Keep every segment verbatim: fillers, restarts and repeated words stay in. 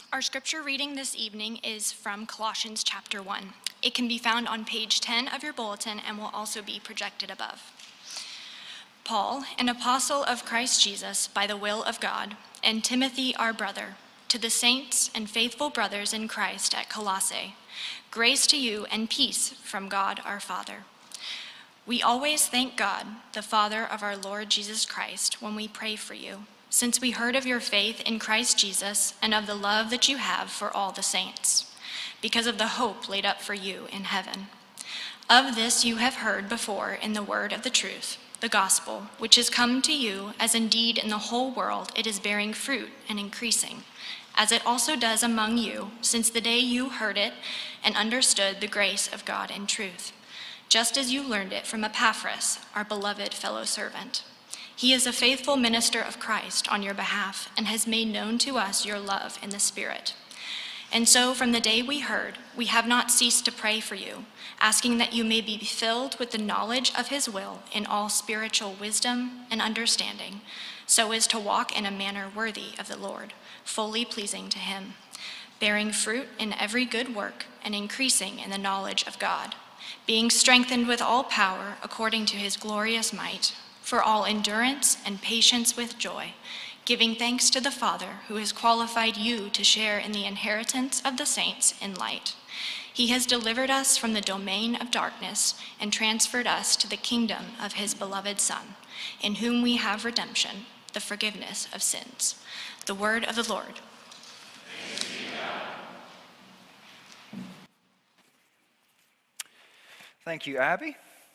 Our scripture reading this evening is from Colossians chapter one. It can be found on page ten of your bulletin and will also be projected above. Paul, an apostle of Christ Jesus by the will of God, and Timothy our brother, to the saints and faithful brothers in Christ at Colossae, grace to you and peace from God our Father. We always thank God, the Father of our Lord Jesus Christ, when we pray for you, since we heard of your faith in Christ Jesus and of the love that you have for all the saints, because of the hope laid up for you in heaven. Of this you have heard before in the word of the truth, the gospel, which has come to you, as indeed in the whole world it is bearing fruit and increasing, as it also does among you, since the day you heard it and understood the grace of God in truth, just as you learned it from Epaphras, our beloved fellow servant. He is a faithful minister of Christ on your behalf and has made known to us your love in the Spirit. And so from the day we heard, we have not ceased to pray for you, asking that you may be filled with the knowledge of his will in all spiritual wisdom and understanding, so as to walk in a manner worthy of the Lord, fully pleasing to him, bearing fruit in every good work and increasing in the knowledge of God, being strengthened with all power according to his glorious might, for all endurance and patience with joy, giving thanks to the Father who has qualified you to share in the inheritance of the saints in light. He has delivered us from the domain of darkness and transferred us to the kingdom of his beloved Son, in whom we have redemption, the forgiveness of sins. The word of the Lord. Thank you, Abby.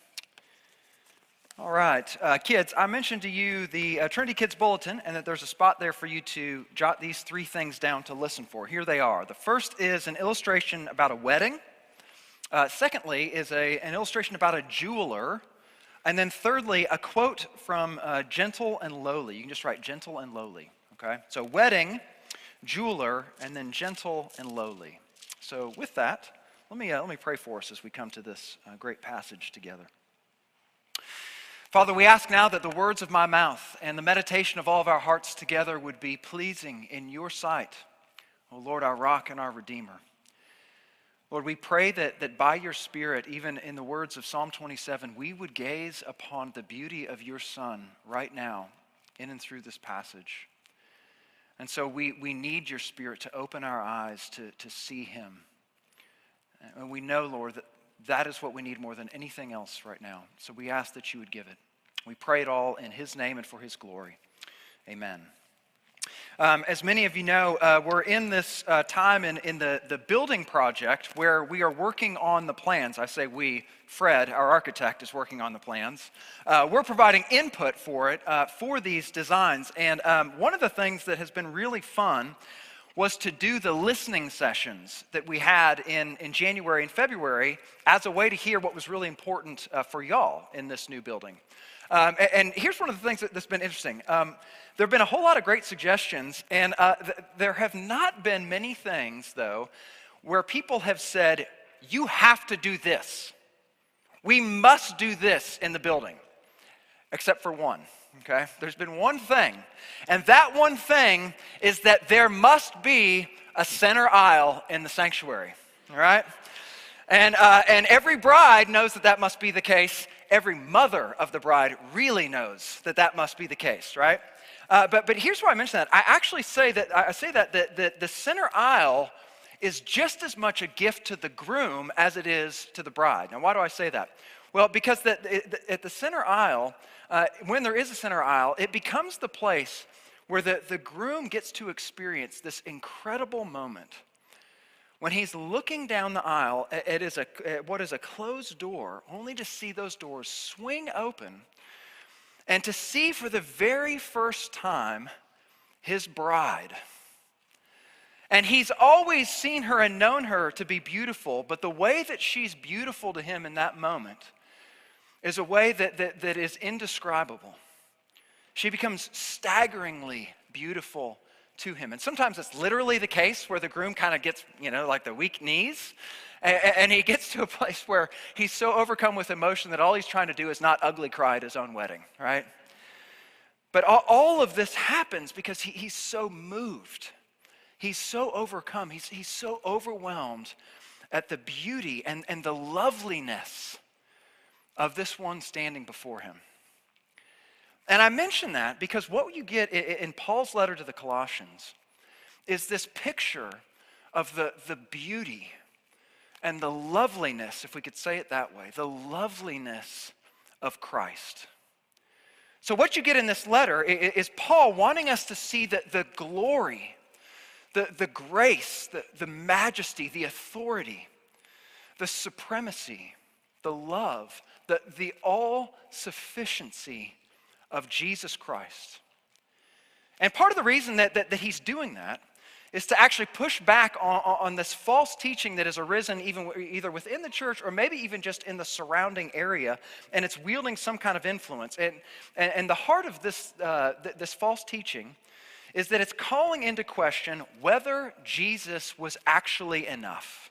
All right, uh, kids, I mentioned to you the uh, Trinity Kids Bulletin and that there's a spot there for you to jot these three things down to listen for. Here they are. The first is an illustration about a wedding. Uh, secondly is a, an illustration about a jeweler. And then thirdly, a quote from uh, Gentle and Lowly. You can just write Gentle and Lowly, okay? So wedding, jeweler, and then Gentle and Lowly. So with that, let me, uh, let me pray for us as we come to this uh, great passage together. Father, we ask now that the words of my mouth and the meditation of all of our hearts together would be pleasing in your sight, O Lord, our rock and our redeemer. Lord, we pray that, that by your Spirit, even in the words of Psalm twenty-seven, we would gaze upon the beauty of your Son right now, in and through this passage. And so we, we need your Spirit to open our eyes to, to see him. And we know, Lord, that that is what we need more than anything else right now. So we ask that you would give it. We pray it all in his name and for his glory. Amen. Um, as many of you know, uh, we're in this uh, time in, in the, the building project where we are working on the plans. I say we, Fred, our architect, is working on the plans. Uh, we're providing input for it, uh, for these designs. And um, one of the things that has been really fun was to do the listening sessions that we had in, in January and February as a way to hear what was really important uh, for y'all in this new building. Um, and, and here's one of the things that, that's been interesting. Um, there have been a whole lot of great suggestions, and uh, th- there have not been many things, though, where people have said, you have to do this. We must do this in the building, except for one. Okay, there's been one thing, and that one thing is that there must be a center aisle in the sanctuary, all right? And, uh, and every bride knows that that must be the case. Every mother of the bride really knows that that must be the case, right? Uh, but, but here's why I mention that. I actually say that, I say that the, the, the center aisle is just as much a gift to the groom as it is to the bride. Now, why do I say that? Well, because the, the, at the center aisle, Uh, when there is a center aisle, it becomes the place where the, the groom gets to experience this incredible moment when he's looking down the aisle at, at, is a, at what is a closed door, only to see those doors swing open and to see for the very first time his bride. And he's always seen her and known her to be beautiful, but the way that she's beautiful to him in that moment is a way that, that, that is indescribable. She becomes staggeringly beautiful to him. And sometimes it's literally the case where the groom kind of gets, you know, like the weak knees. And, and he gets to a place where he's so overcome with emotion that all he's trying to do is not ugly cry at his own wedding, right? But all, all of this happens because he, he's so moved. He's so overcome. He's, he's so overwhelmed at the beauty and, and the loveliness of this one standing before him. And I mention that because what you get in Paul's letter to the Colossians is this picture of the, the beauty and the loveliness, if we could say it that way, the loveliness of Christ. So what you get in this letter is Paul wanting us to see that the glory, the, the grace, the, the majesty, the authority, the supremacy, the love, the, the all-sufficiency of Jesus Christ. And part of the reason that, that, that he's doing that is to actually push back on, on this false teaching that has arisen even either within the church or maybe even just in the surrounding area, and it's wielding some kind of influence. And, and, and the heart of this, uh, th- this false teaching is that it's calling into question whether Jesus was actually enough.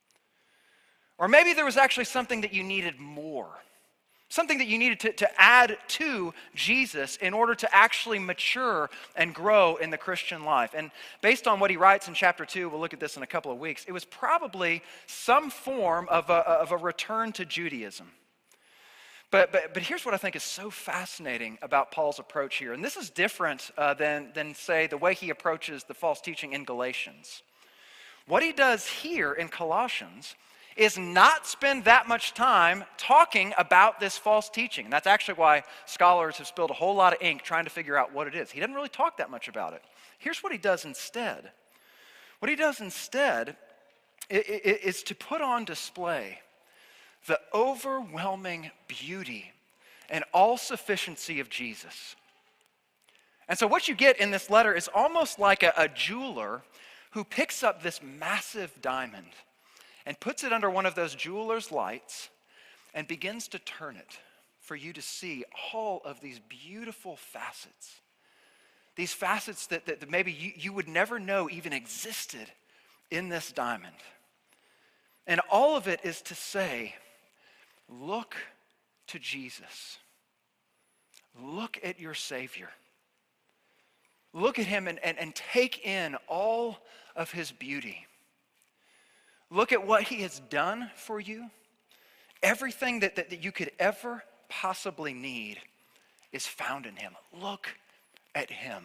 Or maybe there was actually something that you needed more. Something that you needed to, to add to Jesus in order to actually mature and grow in the Christian life. And based on what he writes in chapter two, we'll look at this in a couple of weeks, it was probably some form of a, of a return to Judaism. But, but, but here's what I think is so fascinating about Paul's approach here. And this is different uh, than, than, say, the way he approaches the false teaching in Galatians. What he does here in Colossians is not spend that much time talking about this false teaching. And that's actually why scholars have spilled a whole lot of ink trying to figure out what it is. He doesn't really talk that much about it. Here's what he does instead. What he does instead is to put on display the overwhelming beauty and all-sufficiency of Jesus. And so what you get in this letter is almost like a, a jeweler who picks up this massive diamond and puts it under one of those jeweler's lights and begins to turn it for you to see all of these beautiful facets. These facets that, that maybe you, you would never know even existed in this diamond. And all of it is to say, look to Jesus. Look at your Savior. Look at him and, and, and take in all of his beauty. Look at what he has done for you. Everything that, that, that you could ever possibly need is found in him. Look at him.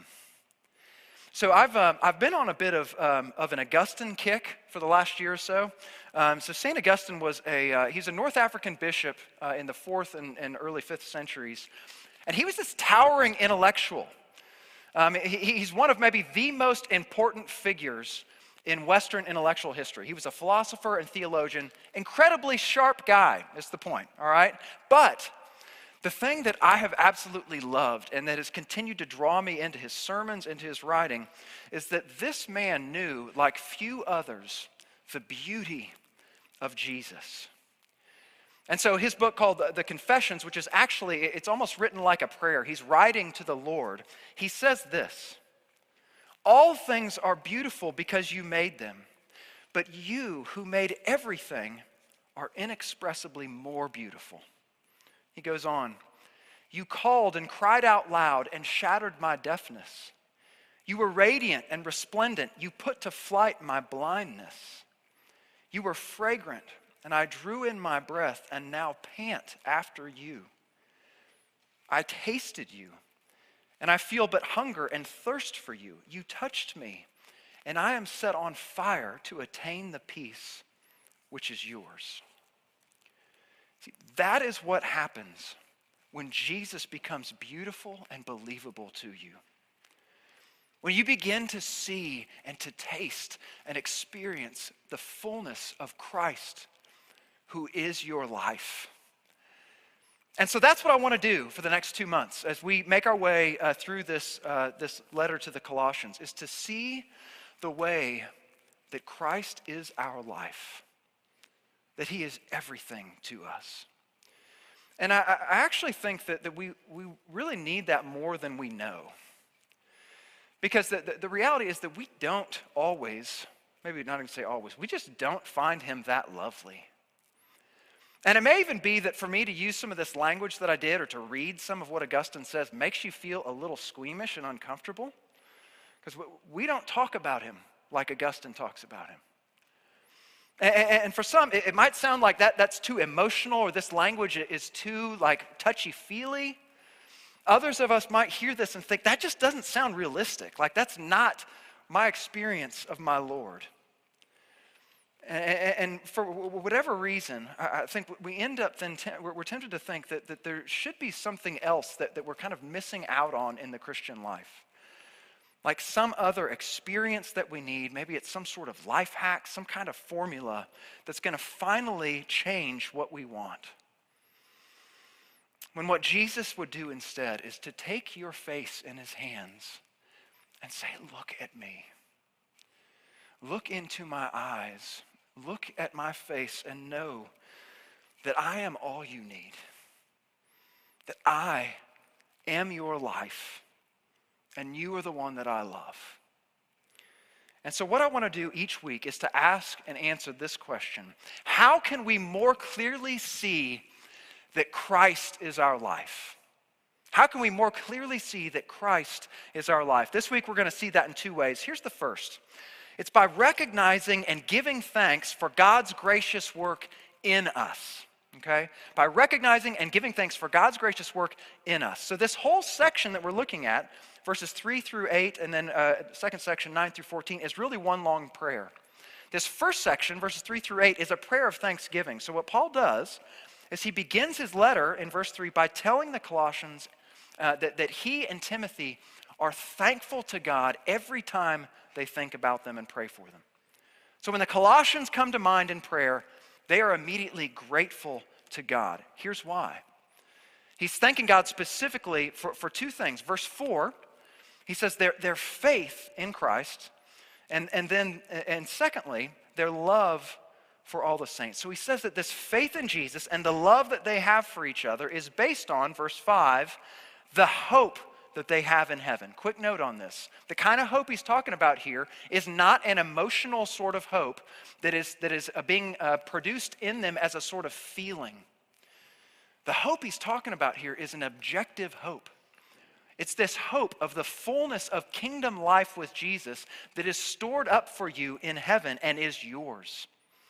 So I've, uh, I've been on a bit of, um, of an Augustine kick for the last year or so. Um, so Saint Augustine was a, uh, he's a North African bishop uh, in the fourth and, and early fifth centuries. And he was this towering intellectual. Um, he, he's one of maybe the most important figures in Western intellectual history. He was a philosopher and theologian, incredibly sharp guy, is the point, all right? But the thing that I have absolutely loved and that has continued to draw me into his sermons, into his writing, is that this man knew, like few others, the beauty of Jesus. And so his book called The Confessions, which is actually, it's almost written like a prayer. He's writing to the Lord. He says this: all things are beautiful because you made them, but you who made everything are inexpressibly more beautiful. He goes on, you called and cried out loud and shattered my deafness. You were radiant and resplendent. You put to flight my blindness. You were fragrant, and I drew in my breath and now pant after you. I tasted you, and I feel but hunger and thirst for you. You touched me, and I am set on fire to attain the peace which is yours. See, that is what happens when Jesus becomes beautiful and believable to you. When you begin to see and to taste and experience the fullness of Christ, who is your life. And so that's what I want to do for the next two months as we make our way uh, through this, uh, this letter to the Colossians, is to see the way that Christ is our life, that he is everything to us. And I, I actually think that, that we, we really need that more than we know. Because the, the, the reality is that we don't always, maybe not even say always, we just don't find him that lovely. And it may even be that for me to use some of this language that I did or to read some of what Augustine says makes you feel a little squeamish and uncomfortable. Because we don't talk about him like Augustine talks about him. And, and for some, it, it might sound like that that's too emotional, or this language is too like touchy-feely. Others of us might hear this and think, that just doesn't sound realistic. Like, that's not my experience of my Lord. And for whatever reason, I think we end up then, we're tempted to think that, that there should be something else that, that we're kind of missing out on in the Christian life. Like some other experience that we need, maybe it's some sort of life hack, some kind of formula that's going to finally change what we want. When what Jesus would do instead is to take your face in his hands and say, look at me. Look into my eyes. Look at my face and know that I am all you need. That I am your life and you are the one that I love. And so what I want to do each week is to ask and answer this question. How can we more clearly see that Christ is our life? How can we more clearly see that Christ is our life? This week we're going to see that in two ways. Here's the first. It's by recognizing and giving thanks for God's gracious work in us, okay? By recognizing and giving thanks for God's gracious work in us. So this whole section that we're looking at, verses three through eight, and then uh, second section, nine through fourteen, is really one long prayer. This first section, verses three through eight, is a prayer of thanksgiving. So what Paul does is he begins his letter in verse three by telling the Colossians uh, that, that he and Timothy are thankful to God every time they think about them and pray for them. So when the Colossians come to mind in prayer, they are immediately grateful to God. Here's why. He's thanking God specifically for, for two things. Verse four, he says their, their faith in Christ, and, and then, and secondly, their love for all the saints. So he says that this faith in Jesus and the love that they have for each other is based on, verse five, the hope that they have in heaven. Quick note on this. The kind of hope he's talking about here is not an emotional sort of hope that is, that is uh, being uh, produced in them as a sort of feeling. The hope he's talking about here is an objective hope. It's this hope of the fullness of kingdom life with Jesus that is stored up for you in heaven and is yours.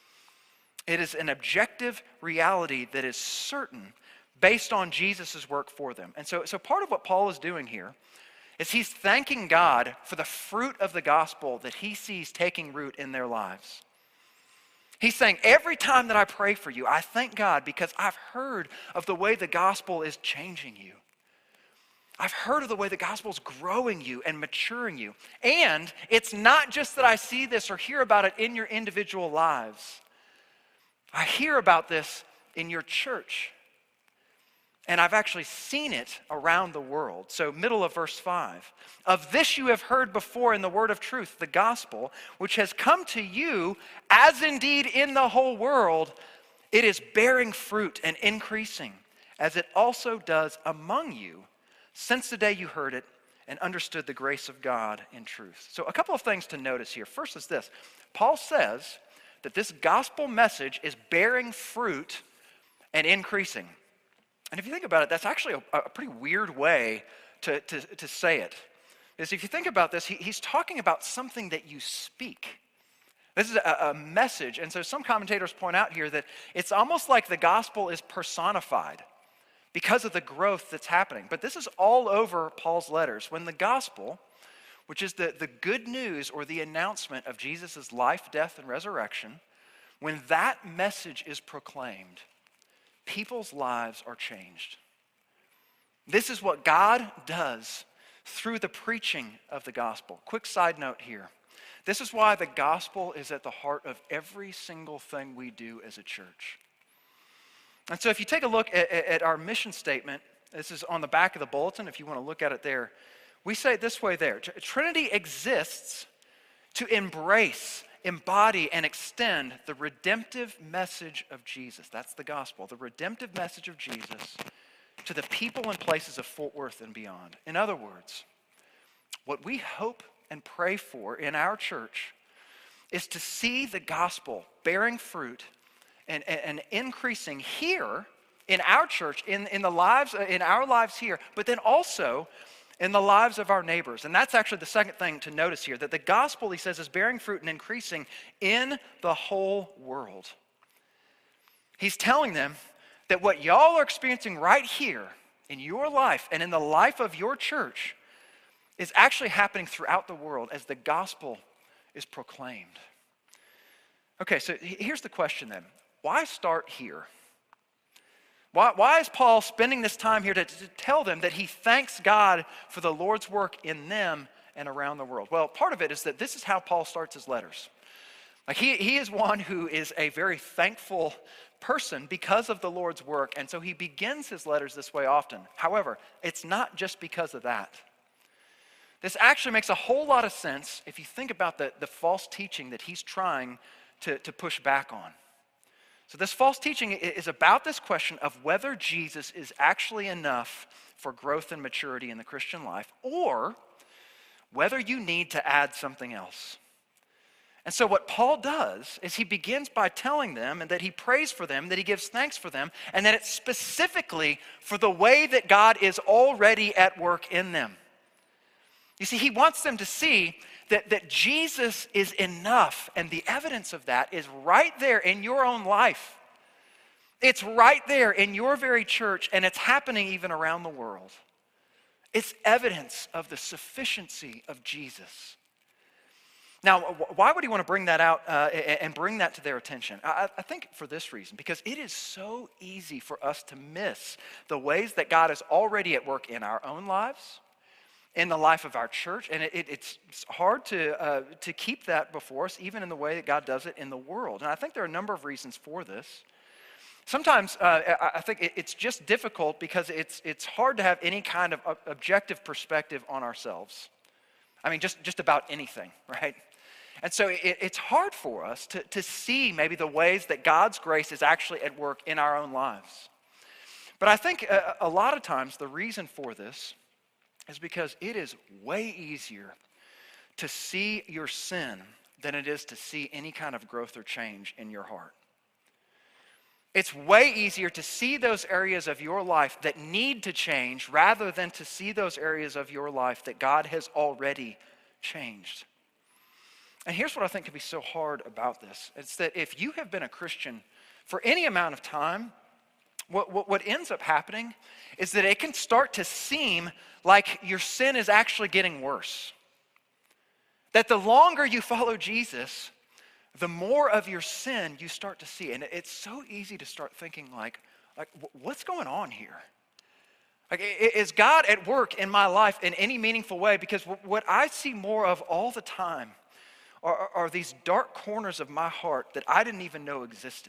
It is an objective reality that is certain based on Jesus' work for them. And so, so part of what Paul is doing here is he's thanking God for the fruit of the gospel that he sees taking root in their lives. He's saying, every time that I pray for you, I thank God because I've heard of the way the gospel is changing you. I've heard of the way the gospel is growing you and maturing you. And it's not just that I see this or hear about it in your individual lives. I hear about this in your church. And I've actually seen it around the world. So middle of verse five. Of this you have heard before in the word of truth, the gospel, which has come to you, as indeed in the whole world, it is bearing fruit and increasing, as it also does among you, since the day you heard it and understood the grace of God in truth. So a couple of things to notice here. First is this. Paul says that this gospel message is bearing fruit and increasing. And if you think about it, that's actually a, a pretty weird way to, to, to say it. Because if you think about this, he, he's talking about something that you speak. This is a, a message. And so some commentators point out here that it's almost like the gospel is personified because of the growth that's happening. But this is all over Paul's letters. When the gospel, which is the, the good news or the announcement of Jesus' life, death, and resurrection, when that message is proclaimed, people's lives are changed. This is what God does through the preaching of the gospel. Quick side note here. This is why the gospel is at the heart of every single thing we do as a church. And so if you take a look at, at our mission statement, this is on the back of the bulletin if you want to look at it there. We say it this way there. Trinity exists to embrace, embody, and extend the redemptive message of Jesus. That's the gospel, the redemptive message of Jesus to the people and places of Fort Worth and beyond. In other words, what we hope and pray for in our church is to see the gospel bearing fruit and, and, and increasing here in our church, in, in the lives, in our lives here, but then also in the lives of our neighbors. And that's actually the second thing to notice here, that the gospel, he says, is bearing fruit and increasing in the whole world. He's telling them that what y'all are experiencing right here in your life and in the life of your church is actually happening throughout the world as the gospel is proclaimed. Okay, so here's the question then. Why start here? Why, why is Paul spending this time here to, to tell them that he thanks God for the Lord's work in them and around the world? Well, part of it is that this is how Paul starts his letters. Like he, he is one who is a very thankful person because of the Lord's work, and so he begins his letters this way often. However, it's not just because of that. This actually makes a whole lot of sense if you think about the, the false teaching that he's trying to, to push back on. So this false teaching is about this question of whether Jesus is actually enough for growth and maturity in the Christian life, or whether you need to add something else. And so what Paul does is he begins by telling them and that he prays for them, that he gives thanks for them, and that it's specifically for the way that God is already at work in them. You see, he wants them to see that, that Jesus is enough, and the evidence of that is right there in your own life. It's right there in your very church, and it's happening even around the world. It's evidence of the sufficiency of Jesus. Now, why would he want to bring that out uh, and bring that to their attention? I, I think for this reason, because it is so easy for us to miss the ways that God is already at work in our own lives, in the life of our church, and it, it, it's hard to, uh, to keep that before us, even in the way that God does it in the world. And I think there are a number of reasons for this. Sometimes uh, I think it, it's just difficult because it's, it's hard to have any kind of objective perspective on ourselves. I mean, just, just about anything, right? And so it, it's hard for us to, to see maybe the ways that God's grace is actually at work in our own lives. But I think a, a lot of times the reason for this is because it is way easier to see your sin than it is to see any kind of growth or change in your heart. It's way easier to see those areas of your life that need to change rather than to see those areas of your life that God has already changed. And here's what I think can be so hard about this. It's that if you have been a Christian for any amount of time, what, what, what ends up happening is that it can start to seem like your sin is actually getting worse. That the longer you follow Jesus, the more of your sin you start to see. And it's so easy to start thinking like, like what's going on here? Like, is God at work in my life in any meaningful way? Because what I see more of all the time are, are these dark corners of my heart that I didn't even know existed.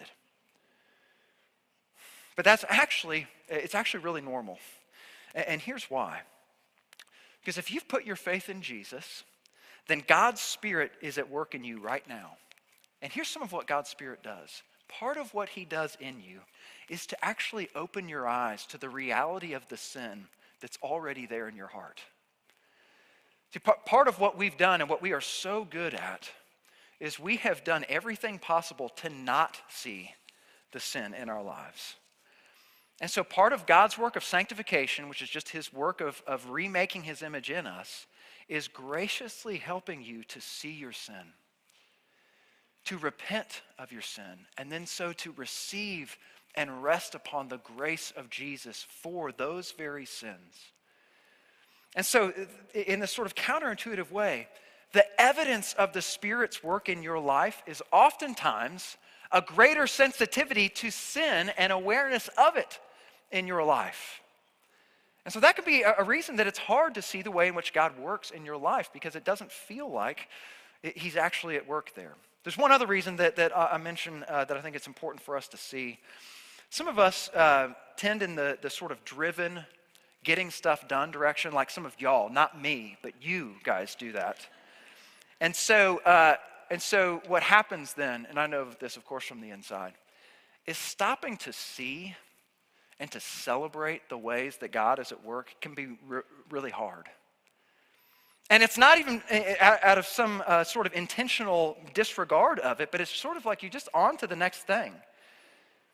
But that's actually, it's actually really normal. And here's why. Because if you've put your faith in Jesus, then God's Spirit is at work in you right now. And here's some of what God's Spirit does. Part of what he does in you is to actually open your eyes to the reality of the sin that's already there in your heart. See, part of what we've done and what we are so good at is we have done everything possible to not see the sin in our lives. And so part of God's work of sanctification, which is just his work of, of remaking his image in us, is graciously helping you to see your sin, to repent of your sin, and then so to receive and rest upon the grace of Jesus for those very sins. And so in this sort of counterintuitive way, the evidence of the Spirit's work in your life is oftentimes a greater sensitivity to sin and awareness of it in your life. And so that could be a reason that it's hard to see the way in which God works in your life, because it doesn't feel like he's actually at work there. There's one other reason that, that I mentioned uh, that I think it's important for us to see. Some of us uh, tend in the, the sort of driven, getting stuff done direction, like some of y'all, not me, but you guys do that. And so, uh, and so what happens then, and I know this, of course, from the inside, is stopping to see and to celebrate the ways that God is at work can be re- really hard. And it's not even out of some uh, sort of intentional disregard of it, but it's sort of like you just on to the next thing.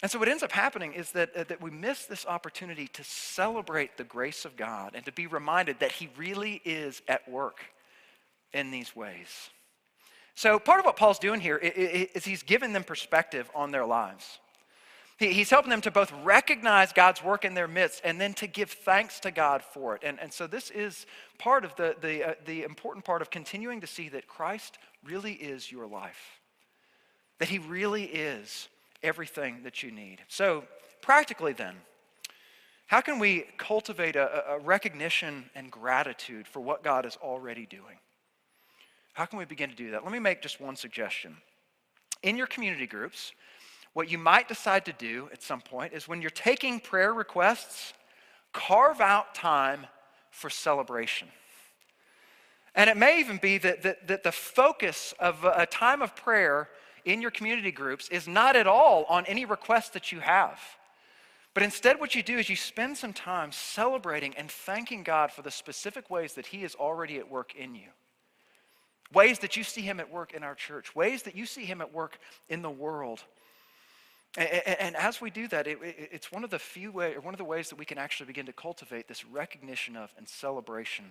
And so what ends up happening is that, uh, that we miss this opportunity to celebrate the grace of God and to be reminded that he really is at work in these ways. So part of what Paul's doing here is he's giving them perspective on their lives. He's helping them to both recognize God's work in their midst and then to give thanks to God for it. And, and so this is part of the, the, uh, the important part of continuing to see that Christ really is your life, that he really is everything that you need. So practically then, how can we cultivate a, a recognition and gratitude for what God is already doing? How can we begin to do that? Let me make just one suggestion. In your community groups, what you might decide to do at some point is when you're taking prayer requests, carve out time for celebration. And it may even be that, that, that the focus of a time of prayer in your community groups is not at all on any request that you have. But instead what you do is you spend some time celebrating and thanking God for the specific ways that he is already at work in you. Ways that you see him at work in our church. Ways that you see him at work in the world. And, and, and as we do that, it, it, it's one of the few way, or one of the ways that we can actually begin to cultivate this recognition of and celebration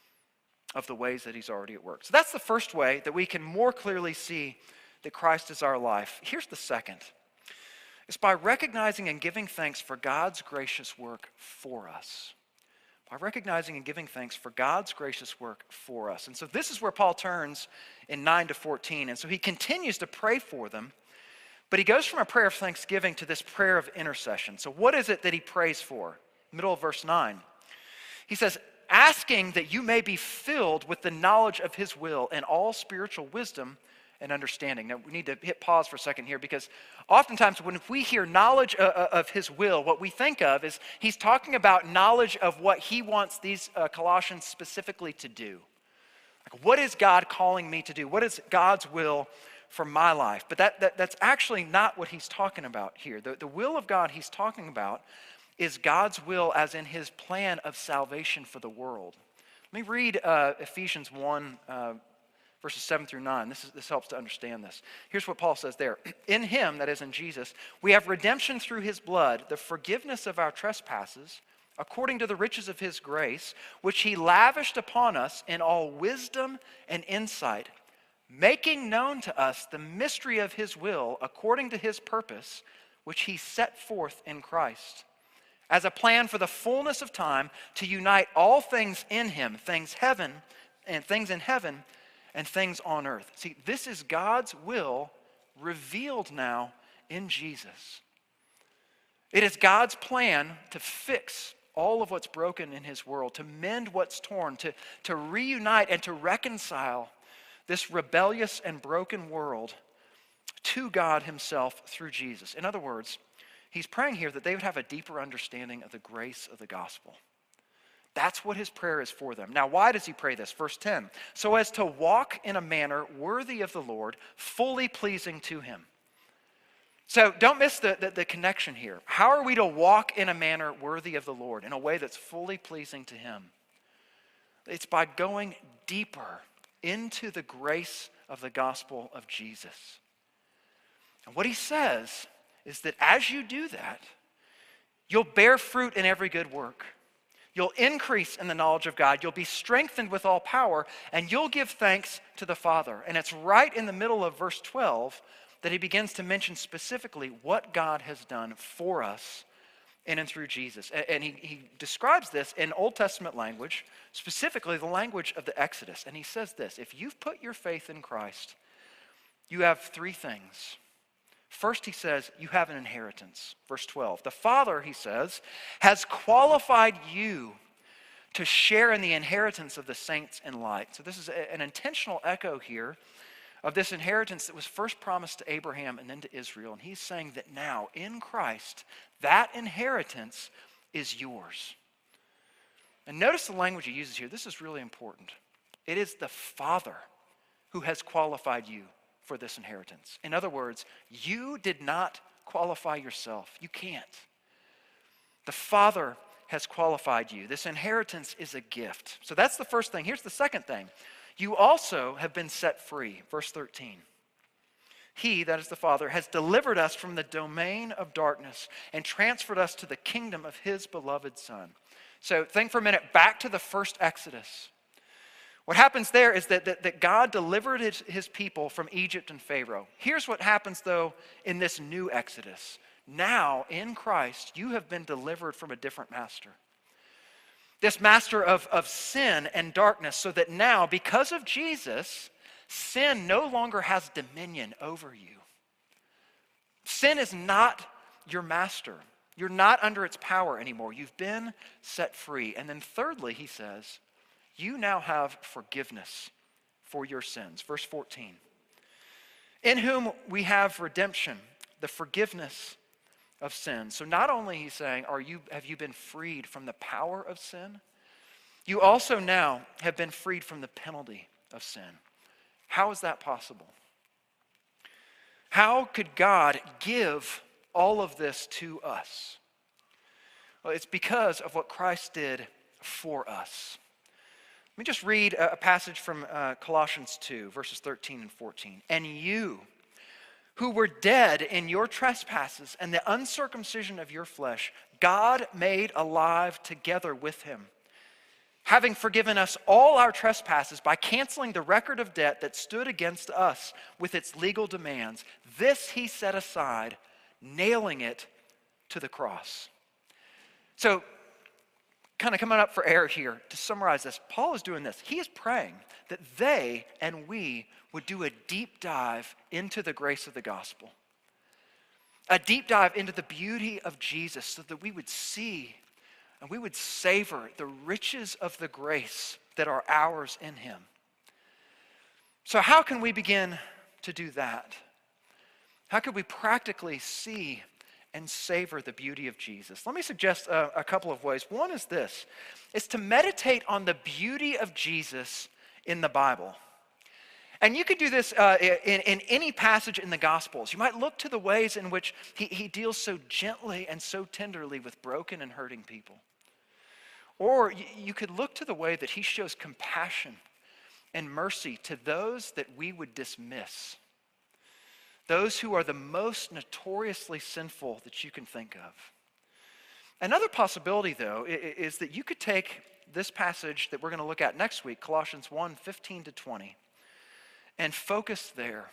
of the ways that he's already at work. So that's the first way that we can more clearly see that Christ is our life. Here's the second. It's by recognizing and giving thanks for God's gracious work for us. By recognizing and giving thanks for God's gracious work for us. And so this is where Paul turns in nine to fourteen. And so he continues to pray for them, but he goes from a prayer of thanksgiving to this prayer of intercession. So what is it that he prays for? Middle of verse nine. He says, asking that you may be filled with the knowledge of his will and all spiritual wisdom and understanding. Now, we need to hit pause for a second here because oftentimes when we hear knowledge of his will, what we think of is he's talking about knowledge of what he wants these uh, Colossians specifically to do. Like, what is God calling me to do? What is God's will for my life? But that, that that's actually not what he's talking about here. The, the will of God he's talking about is God's will as in his plan of salvation for the world. Let me read uh, Ephesians one, uh, verses seven through nine. This, is, this helps to understand this. Here's what Paul says there. In him, that is in Jesus, we have redemption through his blood, the forgiveness of our trespasses, according to the riches of his grace, which he lavished upon us in all wisdom and insight, making known to us the mystery of his will, according to his purpose, which he set forth in Christ, as a plan for the fullness of time to unite all things in him, things heaven and things in heaven, and things on earth. See, this is God's will revealed now in Jesus. It is God's plan to fix all of what's broken in his world, to mend what's torn, to, to reunite and to reconcile this rebellious and broken world to God himself through Jesus. In other words, he's praying here that they would have a deeper understanding of the grace of the gospel. That's what his prayer is for them. Now, why does he pray this? Verse ten, so as to walk in a manner worthy of the Lord, fully pleasing to him. So don't miss the, the, the connection here. How are we to walk in a manner worthy of the Lord, in a way that's fully pleasing to him? It's by going deeper into the grace of the gospel of Jesus. And what he says is that as you do that, you'll bear fruit in every good work. You'll increase in the knowledge of God. You'll be strengthened with all power, and you'll give thanks to the Father. And it's right in the middle of verse twelve that he begins to mention specifically what God has done for us in and through Jesus. And he, he describes this in Old Testament language, specifically the language of the Exodus. And he says this, if you've put your faith in Christ, you have three things. First, he says, you have an inheritance. Verse twelve. The Father, he says, has qualified you to share in the inheritance of the saints in light. So this is an intentional echo here of this inheritance that was first promised to Abraham and then to Israel. And he's saying that now, in Christ, that inheritance is yours. And notice the language he uses here. This is really important. It is the Father who has qualified you for this inheritance. In other words, you did not qualify yourself. You can't. The Father has qualified you. This inheritance is a gift. So that's the first thing. Here's the second thing. You also have been set free. Verse thirteen. He, that is the Father, has delivered us from the domain of darkness and transferred us to the kingdom of his beloved Son. So think for a minute back to the first Exodus. What happens there is that, that, that God delivered his, his people from Egypt and Pharaoh. Here's what happens, though, in this new Exodus. Now, in Christ, you have been delivered from a different master. This master of, of sin and darkness, so that now, because of Jesus, sin no longer has dominion over you. Sin is not your master. You're not under its power anymore. You've been set free. And then thirdly, he says, you now have forgiveness for your sins. Verse fourteen. In whom we have redemption, the forgiveness of sin. So not only, he's saying, are you, have you been freed from the power of sin, you also now have been freed from the penalty of sin. How is that possible? How could God give all of this to us? Well, it's because of what Christ did for us. Let me just read a passage from uh, Colossians two, verses thirteen and fourteen. And you, who were dead in your trespasses and the uncircumcision of your flesh, God made alive together with him, having forgiven us all our trespasses by canceling the record of debt that stood against us with its legal demands. This he set aside, nailing it to the cross. So, kind of coming up for air here, to summarize this, Paul is doing this. He is praying that they and we would do a deep dive into the grace of the gospel. A deep dive into the beauty of Jesus so that we would see and we would savor the riches of the grace that are ours in him. So how can we begin to do that? How could we practically see and savor the beauty of Jesus? Let me suggest a, a couple of ways. One is this, is to meditate on the beauty of Jesus in the Bible. And you could do this uh, in, in any passage in the Gospels. You might look to the ways in which he, he deals so gently and so tenderly with broken and hurting people. Or you, you could look to the way that he shows compassion and mercy to those that we would dismiss. Those who are the most notoriously sinful that you can think of. Another possibility, though, is that you could take this passage that we're going to look at next week, Colossians one, fifteen to twenty, and focus there.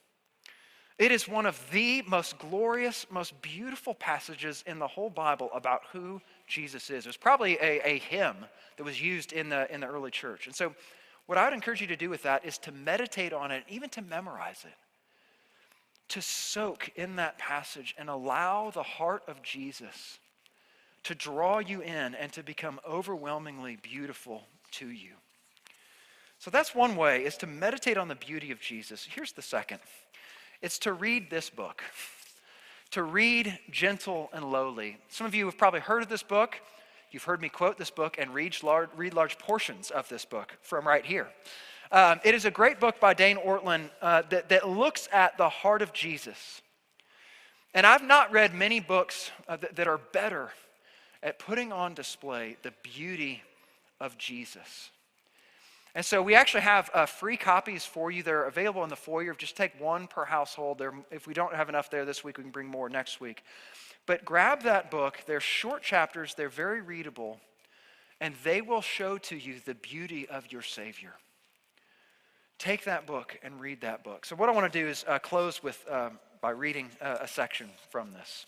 It is one of the most glorious, most beautiful passages in the whole Bible about who Jesus is. It was probably a, a hymn that was used in the, in the early church. And so what I would encourage you to do with that is to meditate on it, even to memorize it. To soak in that passage and allow the heart of Jesus to draw you in and to become overwhelmingly beautiful to you. So that's one way, is to meditate on the beauty of Jesus. Here's the second. It's to read this book. To read Gentle and Lowly. Some of you have probably heard of this book. You've heard me quote this book and read large, read large portions of this book from right here. Um, it is a great book by Dane Ortlund uh, that, that looks at the heart of Jesus. And I've not read many books uh, that, that are better at putting on display the beauty of Jesus. And so we actually have uh, free copies for you. They're available in the foyer. Just take one per household. They're, if we don't have enough there this week, we can bring more next week. But grab that book. They're short chapters. They're very readable. And they will show to you the beauty of your Savior. Take that book and read that book. So what I want to do is uh, close with uh, by reading uh, a section from this.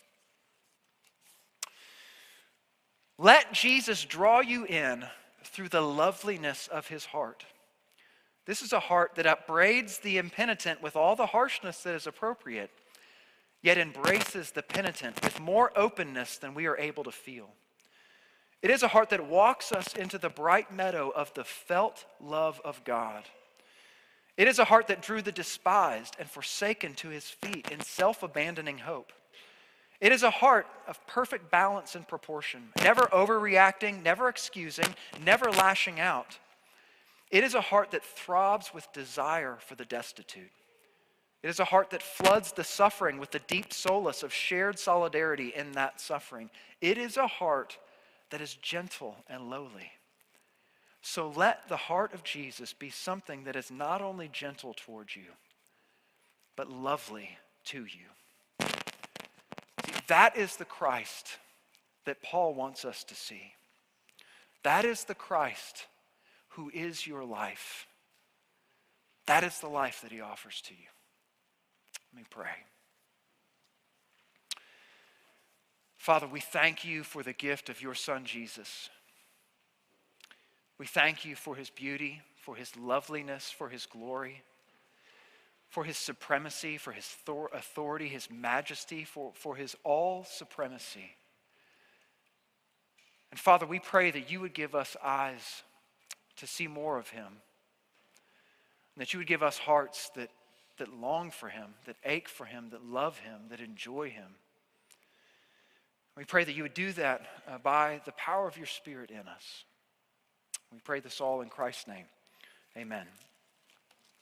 Let Jesus draw you in through the loveliness of his heart. This is a heart that upbraids the impenitent with all the harshness that is appropriate, yet embraces the penitent with more openness than we are able to feel. It is a heart that walks us into the bright meadow of the felt love of God. It is a heart that drew the despised and forsaken to his feet in self-abandoning hope. It is a heart of perfect balance and proportion, never overreacting, never excusing, never lashing out. It is a heart that throbs with desire for the destitute. It is a heart that floods the suffering with the deep solace of shared solidarity in that suffering. It is a heart that is gentle and lowly. So let the heart of Jesus be something that is not only gentle towards you, but lovely to you. See, that is the Christ that Paul wants us to see. That is the Christ who is your life. That is the life that he offers to you. Let me pray. Father, we thank you for the gift of your Son, Jesus. We thank you for his beauty, for his loveliness, for his glory, for his supremacy, for his authority, his majesty, for, for his all supremacy. And Father, we pray that you would give us eyes to see more of him, and that you would give us hearts that, that long for him, that ache for him, that love him, that enjoy him. We pray that you would do that uh, by the power of your Spirit in us. We pray this all in Christ's name. Amen.